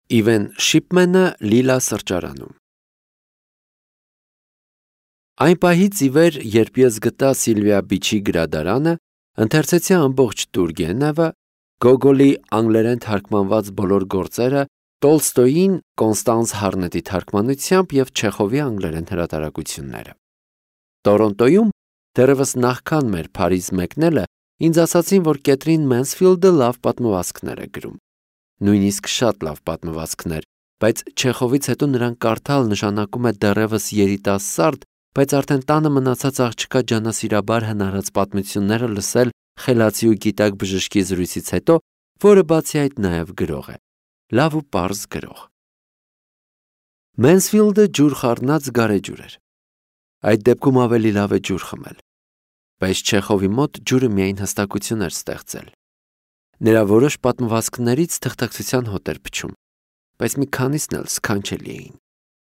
Իվեն Շիփմենը Լիլա սրճարանում։ Այն պահից ի վեր, երբ ես գտա Սիլվիա Բիչի գրադարանը, ընթերցեցի ամբողջ Տուրգենևը, Գոգոլի անգլերեն թարգմանված բոլոր գործերը, Տոլստոյին Կոնստանս Հարնետի թարգմանությամբ և Չեխովի անգլերեն հրատարակությունները։ Տորոնտոյում դեռևս նախքան մեր Փարիզ մեկնելը ինձ ասացին, որ Կեթրին Մենսֆիլդը լավ պատմվածքներ է գրում։ Նույնիսկ շատ լավ պատմվածքներ, բայց Չեխովից հետո նրան կարդալ նշանակում է դեռևս երիտասարդ, բայց արդեն տանը մնացած աղջկա ջանասիրաբար հնարած պատմությունները լսել խելացի ու գիտակ բժշկի զրույցից հետո, որը բացի այդ նաև գրող է, լավ ու պարզ գրող։ Մենսֆիլդը ջուր խառնած գարեջուր էր։ Այդ դեպքում ավելի լավ է ջուր խմել, բայց Չեխովի մոտ ջուրը միայն հստակություն էր ստեղծել։ Նրա որոշ պատմվածքներից թղթակցության հոտ էր փչում, բայց մի քանիսն էլ սքանչելի էին։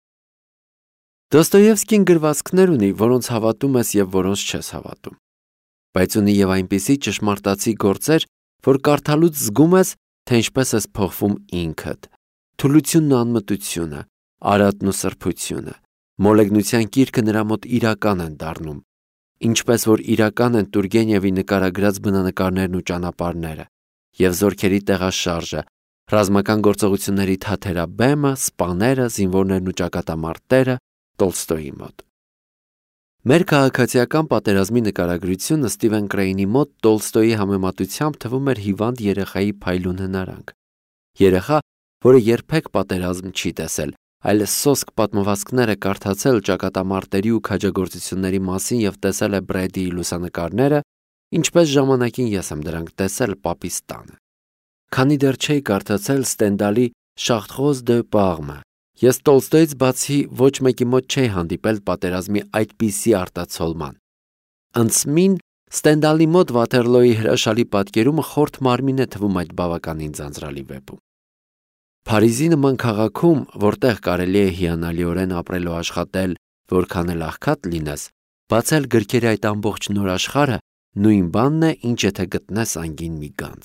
Դոստոևսկին գրվածքներ ունի, որոնց հավատում ես և որոնց չես հավատում, բայց ունի և այնպիսի ճշմարտացի գործեր, որ կարդալուց զգում ես, թե ինչպես ես փոխվում ինքդ, թուլությունն ու անմտությունը, արատն ու սրբությունը, մոլեգնության կիրքը նրա մոտ իրական են դառնում, ինչպես որ իրական են Տուրգենևի նկարագրած բնանկարներն ու ճանապարհները, և զորքերի տեղաշարժը, ռազմական գործողությունների թաթերաբեմը, սպաները, զինվորներն ու ճակատամարտերը Տոլստոյի մոտ։ Մեր քաղաքացիական պատերազմի նկարագրությունը Ստիվեն Կրեյնի մոտ Տոլստոյի համեմատությամբ թվում էր հիվանդ երեխայի փայլուն հնարանք։ Երեխա, որը երբեք պատերազմ չի տեսել, այլ սոսկ պատմվածքներ է կարդացել ճակատամարտերի ու քաջագործությունների մասին և տեսել է Բրեդիի լուսանկարները, ինչպես ժամանակին ես եմ դրանք տեսել պապիս տանը։ Քանի դեռ չէի կարդացել Ստենդալի Շախտխոզ դե Պարմը, ես Տոլստոյից բացի ոչ մեկի մոտ չէի հանդիպել պատերազմի այդպիսի արտացոլման։ Ընծմին Ստենդալի մոտ Վաթերլոյի հրաշալի պատկերումը խորթ մարմին է թվում այդ բավականին ձանձրալի վեպում։ Փարիզի նման քաղաքում, որտեղ կարելի է հիանալիորեն ապրել ու աշխատել, որքան էլ աղքատ լինես, բացել գրքերի այդ ամբողջ նոր աշխարհը նույն բանն է, ինչ եթե գտնես անգին մի գանձ։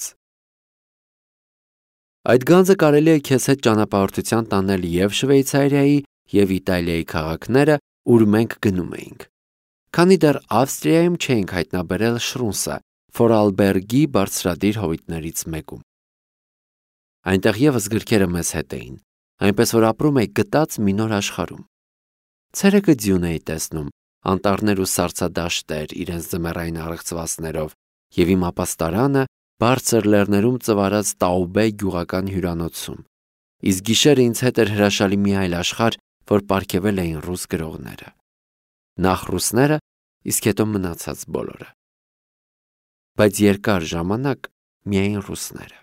Այդ գանձը կարելի է քեզ հետ ճանապարհորդության տանել և Շվեյցարիայի, և Իտալիայի քաղաքները, ուր մենք գնում էինք։ Քանի դեռ Ավստրիայում չէինք հայտնաբերել Շրունսը, Ֆորալբերգի բարձրադիր հովիտներից մեկում։ Այնտեղ ևս գրքերը մեզ հետ էին, այնպես որ ապրում էի գտած մի նոր աշխարհում։ Ցերեկը ձյուն էի տեսնում, անտառներ ու սառցադաշտեր իրենց ձմեռային առեղծվածներով, և իմ ապաստարանը բարձր լեռներում ծվարած Տաուբե գյուղական հյուրանոցում, իսկ գիշերը ինձ հետ էր հրաշալի մի այլ աշխարհ, որ պարգևել էին ռուս գրողները։ Նախ ռուսները, իսկ հետո մնացած բոլորը։ Բայց երկար ժամանակ միայն ռուսները։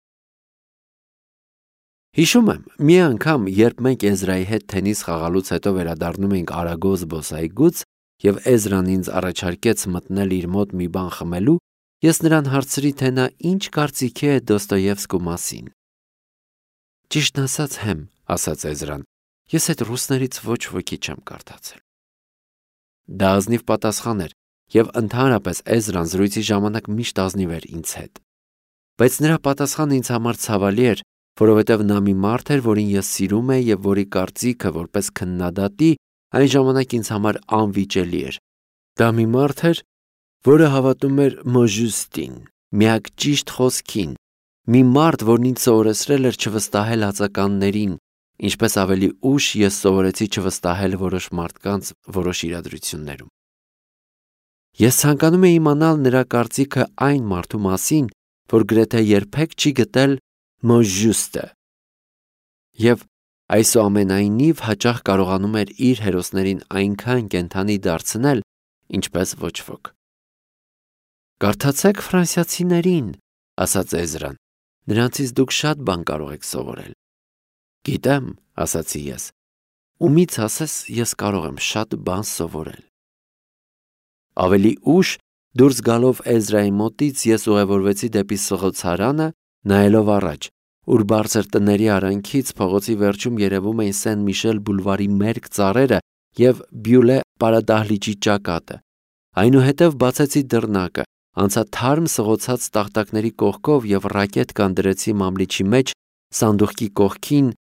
Հիշում եմ, մի անգամ, երբ մենք Էզրայի հետ թենիս խաղալուց հետո վերադառնում էինք Արագոս զբոսայգուց, և Էզրան ինձ առաջարկեց մտնել իր մոտ մի բան խմելու, ես նրան հարցրի, թե նա ինչ կարծիքի է Դոստոևսկու մասին։ Ճիշտն ասած, հեմ, ասաց Էզրան, ես այդ ռուսներից ոչ ոքի չեմ կարդացել։ Դա ազնիվ պատասխան էր, և ընդհանրապես Էզրան զրույցի ժամանակ միշտ ազնիվ էր ինձ հետ։ Բայց նրա պատասխանը ինձ համար ցավալի էր, որովհետև նա մի մարդ էր, որին ես սիրում էի և որի կարծիքը որպես քննադատի այն ժամանակ ինձ համար անվիճելի էր։ Դա մի մարդ էր, որը հավատում էր Մոժուստին, միակ ճիշտ խոսքին, մի մարդ, որն ինձ սովորեցրել էր չվստահել ածականներին, ինչպես ավելի ուշ ես սովորեցի չվստահել որոշ մարդկանց որոշ իրադրություններում։ Ես ցանկանում էի իմանալ նրա կարծիքը այն մարդու մասին, որ գրեթե երբեք չի գտել Մոժուստը, և այսուամենայնիվ հաճախ կարողանում էր իր հերոսներին այնքան կենդանի դարձնել, ինչպես ոչ ոք։ Կարդացեք ֆրանսիացիներին, ասաց Էզրան, նրանցից դուք շատ բան կարող եք սովորել։ Գիտեմ, ասացի ես, ումից ասես ես կարող եմ շատ բան սովորել։ Ավելի ուշ, դուրս գալով Էզրայի մոտից, ես ուղևորվեցի դեպի սղոցարանը, նայելով առաջ, ուր բարձր տների արանքից փողոցի վերջում երևում էին Սեն Միշել բուլվարի մերկ ծառերը և Բյուլե պարադահլիճի ճակատը։ Այնուհետև բացեցի դռնակը, անցա թարմ սղոցած տախտակների կողքով և ռակետկան դրեցի մամլիչի մեջ, սանդուղքի կողքին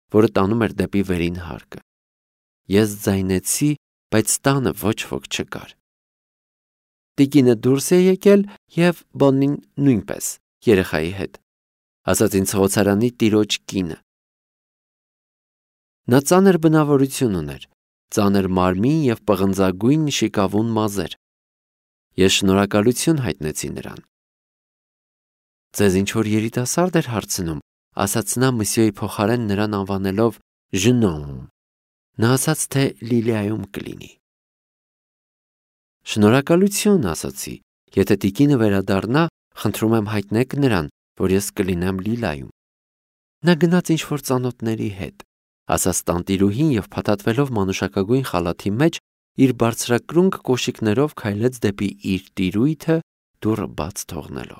որը տանում էր դեպի վերին հարկը։ Ես ձայնեցի, բայց տանը ոչ ոք չկար։ Տիկինը դուրս է եկել և Բոննին նույնպես երեխայի հետ, ասաց ինձ խոցարանի տիրոջ կինը։ Նա ծանր բնավորություն ուներ, ծանր մարմին և պղնձագույն շիկավուն մազեր։ Ես շնորհակալություն հայտնեցի նրան։ Ձեզ ինչ-որ երիտասարդ էր հարցնում, ասաց նա Մսիոյի փոխարեն նրան անվանելով Ժնոն։ Նա ասաց, թե Լիլիայում կլինի։ Շնորհակալություն, ասացի, եթե տիկինը վերադառնա, խնդրում եմ հայտնեք նրան, որ ես կլինեմ Լիլայում։ Նա գնաց ինչ-որ ծանոթների հետ, ասաց տանտիրուհին և փաթաթվելով մանուշակագույն խալաթի մեջ, իր բարձրակրունկ կոշիկներով քայլեց դեպի իր տիրույթը, դուռը բաց թողնելով։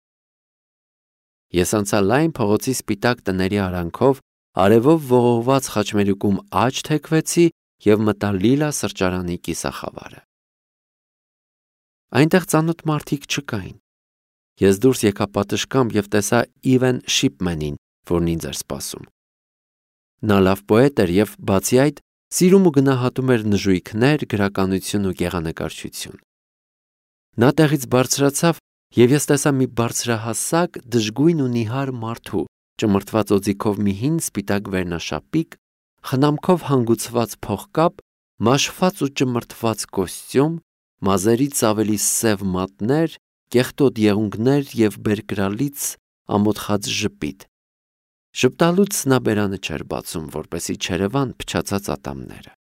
Ես անցա լայն փողոցի սպիտակ տների արանքով, արևով ողողված խաչմերուկում աջ թեքվեցի և մտա Լիլա սրճարանի կիսախավարը։ Այնտեղ ծանոթ մարդիկ չկային։ Ես դուրս եկա պատշգամբ և տեսա Իվեն Շիփմենին, որն ինձ էր սպասում։ Նա լավ պոետ էր և, բացի այդ, սիրում ու գնահատում էր նժույգներ, գրականություն ու գեղանկարչություն։ Նա տեղից բարձրացավ, և ես տեսա մի բարձրահասակ, դժգույն ու նիհար մարդու, ճմրթված օձիքով մի հին սպիտակ վերնաշապիկ, խնամքով հանգուցված փողկապ, մաշված ու ճմրթված կոստյում, մազերից ավելի սև մատներ, կեղտոտ եղունգներ և բերկրալից ամոթխած ժպիտ։ Ժպտալուց նա բերանը չէր բացում, որպեսզի չերևան փչացած ատամները։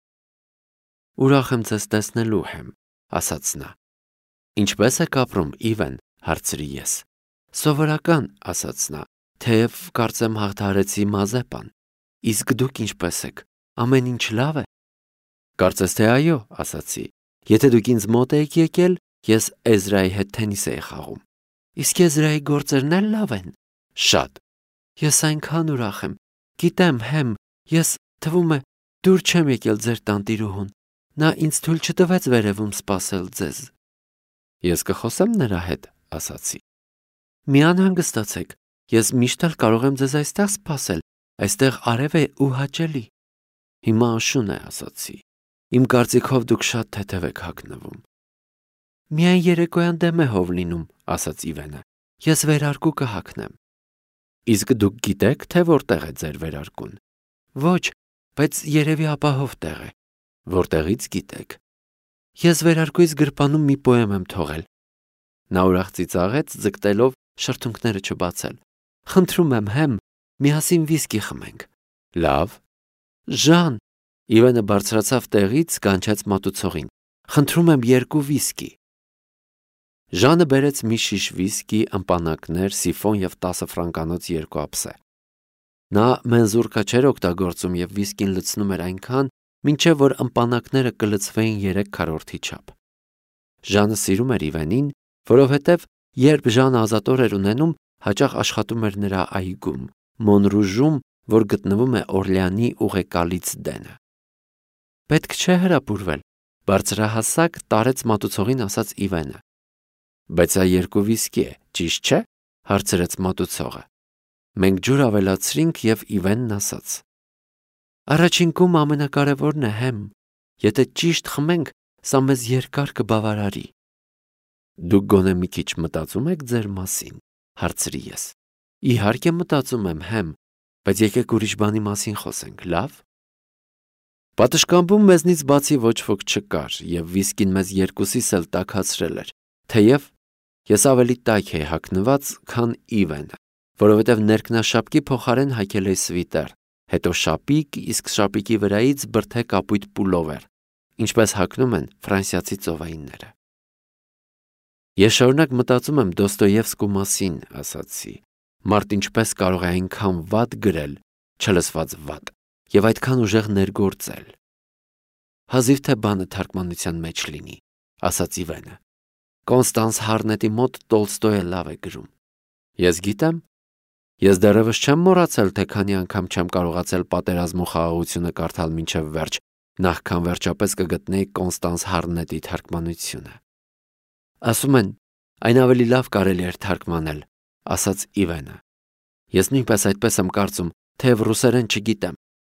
Ուրախ եմ ձեզ տեսնելու, Հեմ, ասաց նա։ Ինչպե՞ս եք ապրում, Իվեն, հարցրի ես։ Սովորական, ասաց նա, թեև կարծեմ հաղթահարեցի Մազեպան։ Իսկ դուք ինչպե՞ս եք, ամեն ինչ լավ է։ Կարծես թե այո, ասացի։ Եթե դուք ինձ մոտ եք եկել, ես Էզրայի հետ թենիս էի խաղում։ Իսկ Էզրայի գործերն էլ լավ են։ Շատ։ Ես այնքան ուրախ եմ։ Գիտեմ, Հեմ, ես, թվում է, դուր չեմ եկել ձեր տանտիրուհուն։ Նա ինձ թույլ չտվեց վերևում սպասել ձեզ։ Ես կխոսեմ նրա հետ, ասացի։ Մի անհանգստացեք, ես միշտ էլ կարող եմ ձեզ այստեղ սպասել, այստեղ արև է ու հաճելի։ Հիմա աշուն է, ասացի։ Իմ կարծիքով դուք շատ թեթև եք հագնվում։ Միայն երեկոյան դեմ է հով լինում, ասաց Իվենը։ Ես վերարկու կհագնեմ։ Իսկ դուք գիտեք, թե որտեղ է ձեր վերարկուն։ Ոչ, բայց երևի ապահով տեղ է։ Որտեղից գիտեք։ Ես վերարկուից գրպանում մի պոեմ եմ թողել։ Նա ուրախ ծիծաղեց, ձգտելով շրթունքները չբացել։ Խնդրում եմ, Հեմ, միասին վիսկի խմենք։ Լավ։ Ժան, Իվենը բարձրացավ տեղից, կանչեց մատուցողին։ Խնդրում եմ 2 վիսկի։ Ժանը բերեց մի շիշ վիսկի, ըմպանակներ, սիֆոն և 10 ֆրանկանոց 2 ափսե։ Նա մենզուրկա չէր օգտագործում և վիսկին լցնում էր այնքան, մինչև որ ըմպանակները կլցվեին 3/4 չափ։ Ժանը սիրում էր Իվենին, որովհետև երբ Ժանը ազատոր էր ունենում, հաճախ աշխատում էր նրա այգում, Մոնրուժում, որ գտնվում է Օրլեանի ուղեկալից դենը։ Պետք չէ հրապուրվել, բարձրահասակ տարեց մատուցողին ասաց Իվենը։ Բայց այ 2 վիսկի է, ճիշտ չէ, հարցրեց մատուցողը։ Մենք ջուր ավելացրինք և Իվենն ասաց. Առաջին կում ամենակարևորն է, Հեմ, եթե ճիշտ խմենք, սա մեզ երկար կբավարարի։ Դուք գոնե մի քիչ մտածում եք ձեր մասին, հարցրի ես։ Իհարկե մտածում եմ, Հեմ, բայց եկեք ուրիշ բանի մասին խոսենք, լավ։ Պատշգամբում մեզնից բացի ոչ ոք չկար, և վիսկին մեզ երկուսիս էլ տաքացրել էր, թեև ես ավելի տաք էի հագնված, քան Իվենը, որովհետև ներքնաշապկի փոխարեն հագել էի սվիտեր, հետո շապիկ, իսկ շապիկի վրայից բրդե կապույտ պուլովեր, ինչպես հագնում են ֆրանսիացի ծովայինները։ Ես շարունակ մտածում եմ Դոստոևսկու մասին, ասացի։ Մարդ ինչպես կարող է այնքան վատ գրել, չլսված վատ, և այդքան ուժեղ ներգործել։ Հազիվ թե բանը թարգմանության մեջ լինի, ասաց Իվենը։ Կոնստանս Հարնետի մոտ Տոլստոյը լավ է գրում։ Ես գիտեմ։ Ես դեռևս չեմ մոռացել, թե քանի անգամ չեմ կարողացել պատերազմ ու խաղաղությունը կարդալ մինչև վերջ, նախքան վերջապես կգտնեի Կոնստանս Հարնետի թարգմանությունը։ Ասում են, այն ավելի լավ կարելի էր թարգմանել, ասաց Իվենը։ Ես նույնպես այդպես եմ կարծում, թեև ռուսերեն չգիտեմ,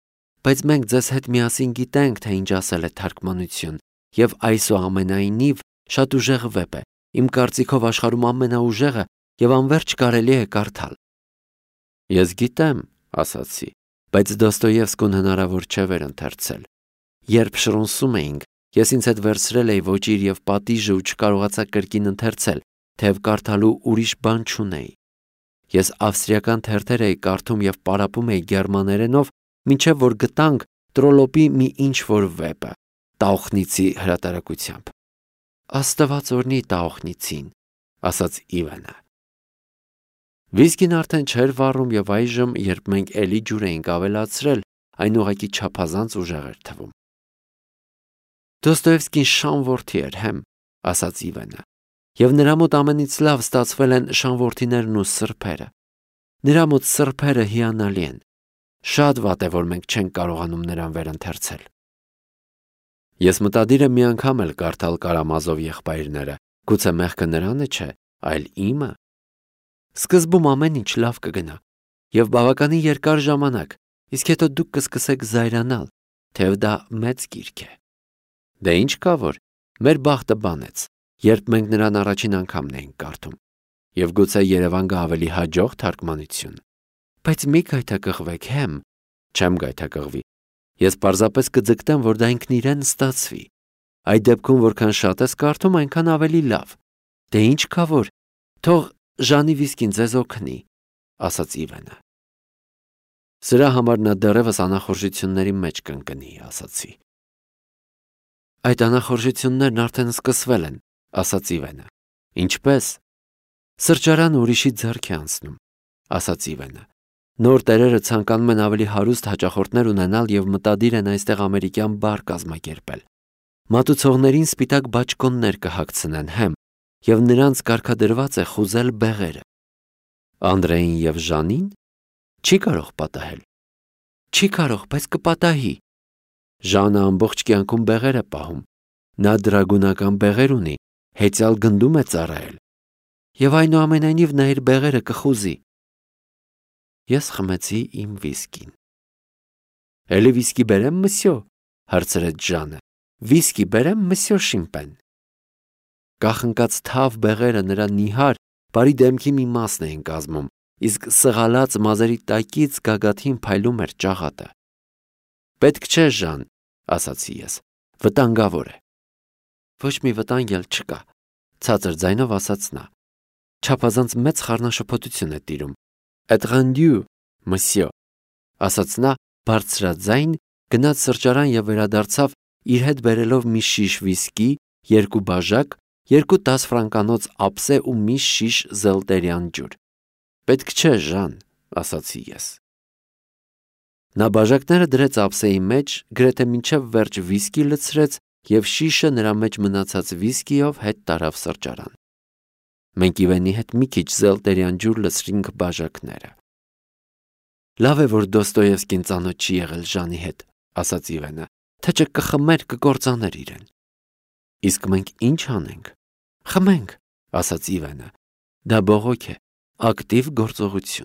բայց մենք ձեզ հետ միասին գիտենք, թե ինչ ասել է թարգմանություն, եւ այսուամենայնիվ շատ ուժեղ վեպ է, իմ կարծիքով աշխարհում ամենաուժեղը եւ անverջ կարելի է կարդալ։ Ես գիտեմ, ասացի, բայց Դոստոևսկուն հնարավոր չէ վերընթերցել։ Երբ շրոնսում էինք, ես ինձ հետ վերցրել էի ոճիր եւ պատիժը ու չկարողացա կրկին ընթերցել, թեև կարդալու ուրիշ բան չունեի։ Ես ավստրիական թերթեր էի կարդում եւ պարապում էի գերմաներենով, մինչև որ գտանք Տրոլոպի մի ինչ-որ վեպը, Տաուխնիցի հրատարակությամբ։ Աստված օրհնի Տաուխնիցին, ասաց Իվանը։ Վիսկին արդեն չէր վառում եւ այժմ, երբ մենք էլի ջուր էինք ավելացրել, այն ուղղակի չափազանց ուժեղ էր թվում։ Դոստոևսկին շանորդի էր, ասաց Իվանը, եւ նրա մոտ ամենից լավ ստացվել են շանորդիներն ու սրբերը։ Նրա մոտ սրբերը հիանալի են։ Շատ վատ է, որ մենք չենք կարողանում նրան վերընթերցել։ Ես մտադիր եմ մի անգամ էլ կարդալ Կարամազով եղբայրները, գուցե մեղքը նրանը չէ, այլ իմը։ Սկզբում ամեն ինչ լավ կգնա, եւ բավականին երկար ժամանակ, իսկ հետո դուք կսկսեք զայրանալ, թեև դա մեծ գիրք է։ Դե ինչ կա որ, մեր բախտը բանեց, երբ մենք նրան առաջին անգամն էինք կարդում, եւ գուցե Երևան գա ավելի հաջող թարգմանություն։ Բայց մի գայթակղվեք, չեմ գայթակղվի։ Ես պարզապես կձգտեմ, որ դա ինքն իրեն ստացվի։ Այդ դեպքում որքան շատ ես կարդում, այնքան ավելի լավ։ Դե ինչ կա որ, թող Ժանի վիսկին ձեզ օգնի, ասաց Իվանը։ Սրա համար նա դեռևս անախորժությունների մեջ կընկնի, ասացի։ Այդ անախորժություններն արդեն սկսվել են, ասաց Իվանը։ Ինչպես։ Սրճարանը ուրիշի ձեռք է անցնում, ասաց Իվանը։ Նոր տերերը ցանկանում են ավելի հարուստ հաճախորդներ ունենալ եւ մտադիր են այստեղ ամերիկյան բար կազմակերպել։ Մատուցողներին սպիտակ բաճկոններ կհագցնեն, եւ նրանց կարգադրված է խուզել բեղերը։ Անդրեին եւ Ժանին չի կարող պատահել։ Չի կարող, բայց կպատահի։ Ժանը ամբողջ կյանքում բեղեր է պահում։ Նա դրագունական բեղեր ունի, հեծյալ գնդում է ծառայել։ Եվ այնուամենայնիվ նա իր բեղերը կխուզի։ Ես խմեցի իմ վիսկին։ Էլի վիսկի բերեմ, մսյո, հարցրեց Ժանը։ Վիսկի բերեմ, մսյո Շիմպեն։ Կախնկած թավ բեղերը նրա նիհար, բարի դեմքի մի մասն էին կազմում, իսկ սղալած մազերի տակից գագաթին փայլում էր ճաղատը։ Պետք չէ, Ժան, ասացի ես, վտանգավոր է։ Ոչ մի վտանգ էլ չկա, ցածր ձայնով ասաց նա։ Չափազանց մեծ խառնաշփոթություն է տիրում։ Էտղանդյու, մսյո, ասաց նա բարձրաձայն, գնաց սրճարան եւ վերադարձավ իր հետ բերելով մի շիշ վիսկի, 2 բաժակ, 2 10 ֆրանկանոց ափսե ու մի շիշ զելտերյան ջուր։ Պետք չէ, Ժան, ասացի ես։ Նա բաժակները դրեց ափսեի մեջ, գրեթե մինչև վերջ վիսկի լցրեց եւ շիշը նրա մեջ մնացած վիսկիով հետ տարավ սրճարան։ Մենք Իվանի հետ մի քիչ զելտերյան ջուր լցրինք բաժակները։ Լավ է, որ Դոստոևսկին ծանոթ չի եղել Ժանի հետ, ասաց Իվանը, թե չէ կխմեր, կկործաներ իրեն։ Իսկ մենք ինչ անենք։ Խմենք, ասաց Իվանը։ Դա բողոք է, ակտիվ գործողություն։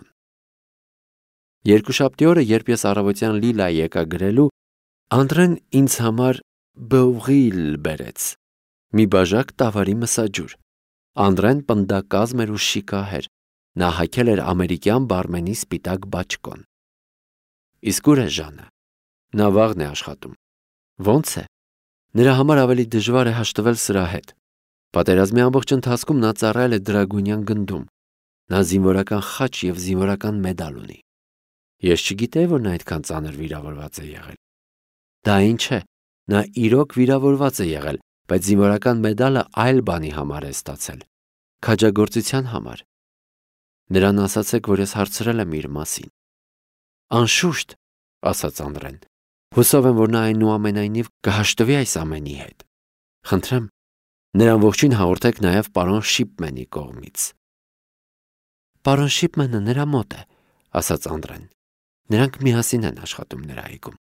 Երկուշաբթի օրը, երբ ես առավոտյան լիլա եկա գրելու, Անդրեն ինձ համար բողիլ բերեց։ Մի բաժակ տավարի մսաջուր։ Անդրեն պնդակազմ էր ու շիկահեր։ Նա հագել էր ամերիկյան բարմենի սպիտակ բաճկոն։ Իսկ ուր է Ժանը։ Նա վաղն է աշխատում։ Ոնց է։ Նրա համար ավելի դժվար է հաշտվել սրա հետ։ Պատերազմի ամբողջ ընթացքում նա ծառայել է դրագունյան գնդում։ Նա զինվորական խաչ եւ զինվորական մեդալ ունի։ Ես չգիտեի, որ նա այդքան ծանր վիրավորված է եղել։ Դա ինչ է։ Նա իրոք վիրավորված է եղել, բայց զինվորական մեդալը այլ բանի համար է ստացել։ Քաջագործության համար։ Նրան ասացեք, որ ես հարցրել եմ իր մասին։ Անշուշտ, ասաց Անդրեն։ Հուսով եմ, որ նա այնուամենայնիվ կհաշտվի այս ամենի հետ։ Խնդրեմ, նրան ողջույն հաղորդեք նաև պարոն Շիպմենի կողմից։ Պարոն Շիպմենը նրա մոտ է, ասաց Անդրեն։ Նրանք միասին են աշխատում նրա այգում։